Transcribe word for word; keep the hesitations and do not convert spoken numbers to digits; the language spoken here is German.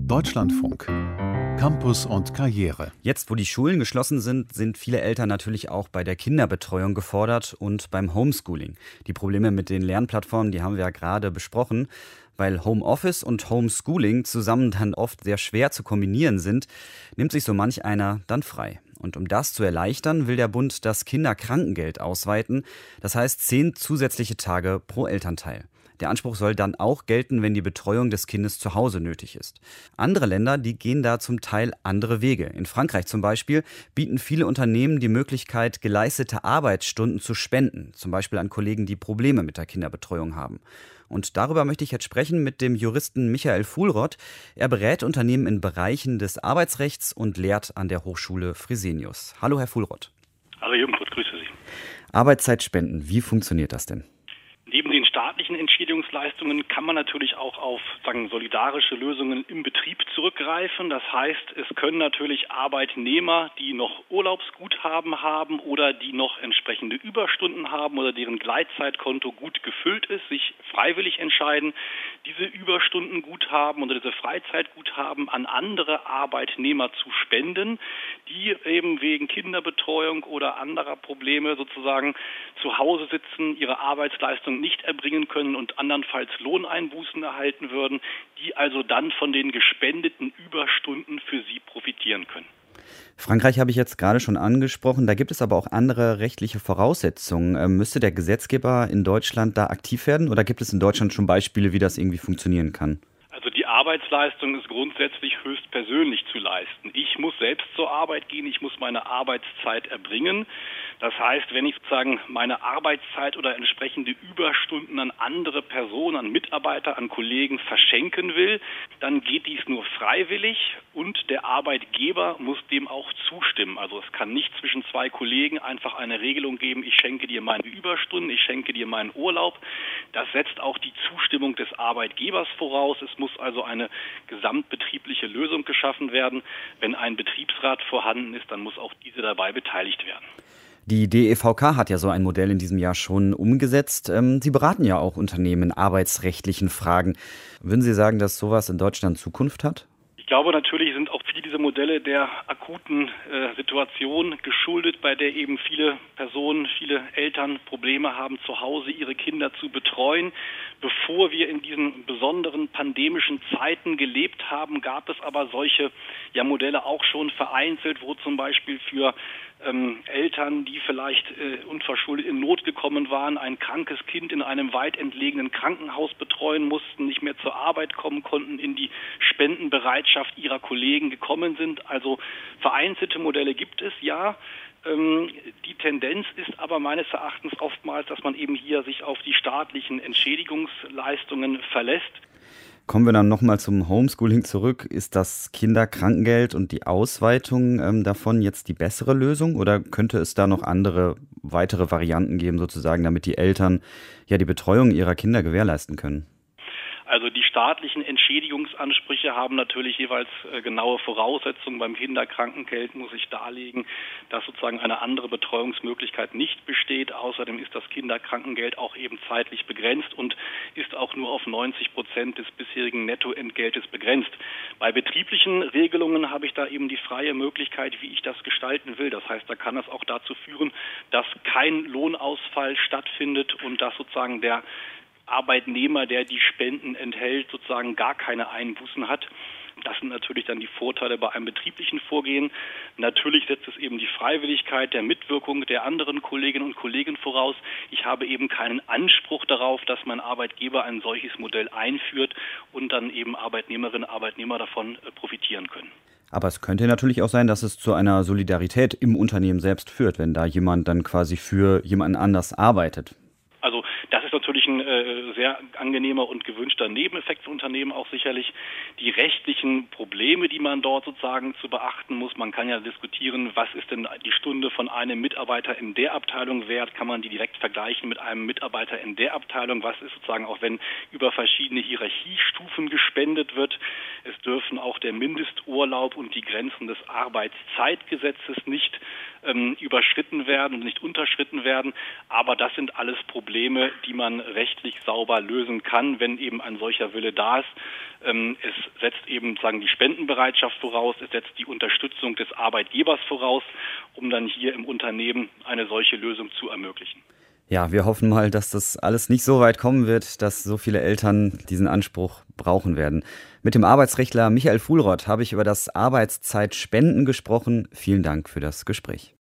Deutschlandfunk. Campus und Karriere. Jetzt, wo die Schulen geschlossen sind, sind viele Eltern natürlich auch bei der Kinderbetreuung gefordert und beim Homeschooling. Die Probleme mit den Lernplattformen, die haben wir ja gerade besprochen. Weil Homeoffice und Homeschooling zusammen dann oft sehr schwer zu kombinieren sind, nimmt sich so manch einer dann frei. Und um das zu erleichtern, will der Bund das Kinderkrankengeld ausweiten. Das heißt zehn zusätzliche Tage pro Elternteil. Der Anspruch soll dann auch gelten, wenn die Betreuung des Kindes zu Hause nötig ist. Andere Länder, die gehen da zum Teil andere Wege. In Frankreich zum Beispiel bieten viele Unternehmen die Möglichkeit, geleistete Arbeitsstunden zu spenden. Zum Beispiel an Kollegen, die Probleme mit der Kinderbetreuung haben. Und darüber möchte ich jetzt sprechen mit dem Juristen Michael Fuhlrott. Er berät Unternehmen in Bereichen des Arbeitsrechts und lehrt an der Hochschule Fresenius. Hallo, Herr Fuhlrott. Hallo, Jürgen, grüße Sie. Arbeitszeitspenden, wie funktioniert das denn? Neben den staatlichen Entschädigungsleistungen kann man natürlich auch auf sagen, solidarische Lösungen im Betrieb zurückgreifen. Das heißt, es können natürlich Arbeitnehmer, die noch Urlaubsguthaben haben oder die noch entsprechende Überstunden haben oder deren Gleitzeitkonto gut gefüllt ist, sich freiwillig entscheiden, diese Überstundenguthaben oder diese Freizeitguthaben an andere Arbeitnehmer zu spenden, die eben wegen Kinderbetreuung oder anderer Probleme sozusagen zu Hause sitzen, ihre Arbeitsleistung nicht erbringen können und andernfalls Lohneinbußen erhalten würden, die also dann von den gespendeten Überstunden für sie profitieren können. Frankreich habe ich jetzt gerade schon angesprochen, da gibt es aber auch andere rechtliche Voraussetzungen. Ähm, müsste der Gesetzgeber in Deutschland da aktiv werden oder gibt es in Deutschland schon Beispiele, wie das irgendwie funktionieren kann? Also die Arbeitsleistung ist grundsätzlich höchstpersönlich zu leisten. Ich muss selbst zur Arbeit gehen, ich muss meine Arbeitszeit erbringen. Das heißt, wenn ich sozusagen meine Arbeitszeit oder entsprechende Überstunden an andere Personen, an Mitarbeiter, an Kollegen verschenken will, dann geht dies nur freiwillig und der Arbeitgeber muss dem auch zustimmen. Also es kann nicht zwischen zwei Kollegen einfach eine Regelung geben, ich schenke dir meine Überstunden, ich schenke dir meinen Urlaub. Das setzt auch die Zustimmung des Arbeitgebers voraus. Es muss also eine gesamtbetriebliche Lösung geschaffen werden. Wenn ein Betriebsrat vorhanden ist, dann muss auch diese dabei beteiligt werden. Die D E V K hat ja so ein Modell in diesem Jahr schon umgesetzt. Sie beraten ja auch Unternehmen in arbeitsrechtlichen Fragen. Würden Sie sagen, dass sowas in Deutschland Zukunft hat? Ich glaube, natürlich sind auch viele dieser Modelle der akuten äh, Situation geschuldet, bei der eben viele Personen, viele Eltern Probleme haben, zu Hause ihre Kinder zu betreuen. Bevor wir in diesen besonderen pandemischen Zeiten gelebt haben, gab es aber solche ja, Modelle auch schon vereinzelt, wo zum Beispiel für ähm, Eltern, die vielleicht äh, unverschuldet in Not gekommen waren, ein krankes Kind in einem weit entlegenen Krankenhaus betreuen mussten, nicht mehr zur Arbeit kommen konnten, in die Spendenbereitschaft ihrer Kollegen gekommen sind. Also vereinzelte Modelle gibt es, ja. Ähm, die Tendenz ist aber meines Erachtens oftmals, dass man eben hier sich auf die staatlichen Entschädigungsleistungen verlässt. Kommen wir dann nochmal zum Homeschooling zurück. Ist das Kinderkrankengeld und die Ausweitung ähm, davon jetzt die bessere Lösung oder könnte es da noch andere, weitere Varianten geben sozusagen, damit die Eltern ja die Betreuung ihrer Kinder gewährleisten können? Also die staatlichen Entschädigungsansprüche haben natürlich jeweils äh, genaue Voraussetzungen. Beim Kinderkrankengeld muss ich darlegen, dass sozusagen eine andere Betreuungsmöglichkeit nicht besteht. Außerdem ist das Kinderkrankengeld auch eben zeitlich begrenzt und ist auch nur auf neunzig Prozent des bisherigen Nettoentgeltes begrenzt. Bei betrieblichen Regelungen habe ich da eben die freie Möglichkeit, wie ich das gestalten will. Das heißt, da kann es auch dazu führen, dass kein Lohnausfall stattfindet und dass sozusagen der Arbeitnehmer, der die Spenden enthält, sozusagen gar keine Einbußen hat. Das sind natürlich dann die Vorteile bei einem betrieblichen Vorgehen. Natürlich setzt es eben die Freiwilligkeit der Mitwirkung der anderen Kolleginnen und Kollegen voraus. Ich habe eben keinen Anspruch darauf, dass mein Arbeitgeber ein solches Modell einführt und dann eben Arbeitnehmerinnen und Arbeitnehmer davon profitieren können. Aber es könnte natürlich auch sein, dass es zu einer Solidarität im Unternehmen selbst führt, wenn da jemand dann quasi für jemanden anders arbeitet. Also das ist natürlich ein äh, sehr angenehmer und gewünschter Nebeneffekt für Unternehmen auch sicherlich. Die rechtlichen Probleme, die man dort sozusagen zu beachten muss. Man kann ja diskutieren, was ist denn die Stunde von einem Mitarbeiter in der Abteilung wert? Kann man die direkt vergleichen mit einem Mitarbeiter in der Abteilung? Was ist sozusagen auch, wenn über verschiedene Hierarchiestufen gespendet wird? Es dürfen auch der Mindesturlaub und die Grenzen des Arbeitszeitgesetzes nicht ähm, überschritten werden und nicht unterschritten werden. Aber das sind alles Probleme, die man rechtlich sauber lösen kann, wenn eben ein solcher Wille da ist. Ähm, es setzt eben sagen die Spendenbereitschaft voraus, es setzt die Unterstützung des Arbeitgebers voraus, um dann hier im Unternehmen eine solche Lösung zu ermöglichen. Ja, wir hoffen mal, dass das alles nicht so weit kommen wird, dass so viele Eltern diesen Anspruch brauchen werden. Mit dem Arbeitsrechtler Michael Fuhlrott habe ich über das Arbeitszeitspenden gesprochen. Vielen Dank für das Gespräch.